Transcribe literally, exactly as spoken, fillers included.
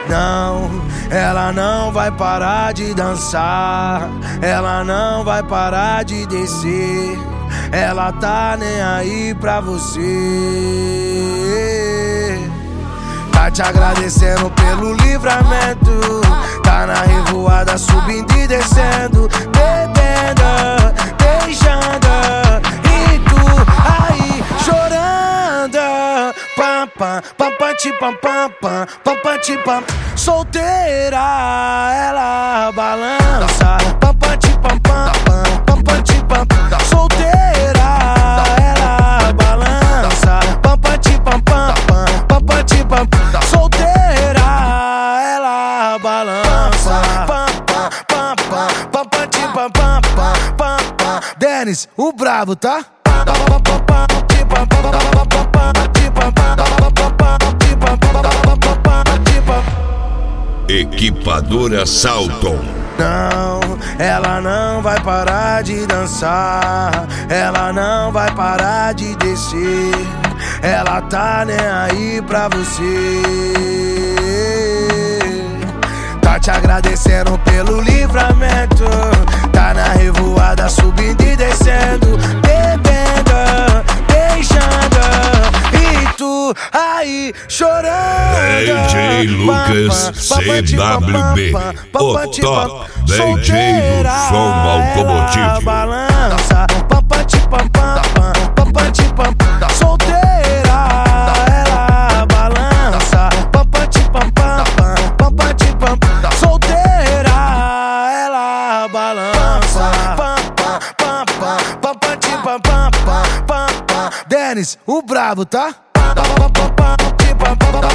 Não, ela não vai parar de dançar, ela não vai parar de descer, ela tá nem aí pra você. Tá te agradecendo pelo livramento, tá na revoada subindo e descendo, bebendo, beijando, e tu aí chorando. Pam, pam, pam, pam, ti, pam, pam, pam, pam, pam, ti, pam. Solteira, ela balança. Pam, pam, ti, pam, pam, pam, pam, pam, ti, pam. Solteira, ela balança. Pam, pam, ti, pam, pam, pam, pam, pam, ti, pam. Solteira, ela balança. Pam, pam, pam, pam, pam, pam, ti, pam, pam, pam, pam, pam. Dennis, o brabo, tá? Equipadora Salton. Não, ela não vai parar de dançar, ela não vai parar de descer, ela tá nem aí pra você. Tá te agradecendo pelo livramento, tá na revoada subindo e descendo, bebendo, beijando, e tu aí chorando. D J Lucas C W B, o top D J do som automotivo. Balança, pam, pam, ti, pam, pam, pam, pam, pam, ti, pam. Solteira, ela balança. Pam, pam, ti, pam, pam, pam, pam, pam, ti, pam. Solteira, ela balança. Pam, pam, pam, pam, pam, pam, ti, pam, pam, pam, pam, pam. Dennis, o brabo, tá? Pam, pam, pam, pam, ti, pam, pam.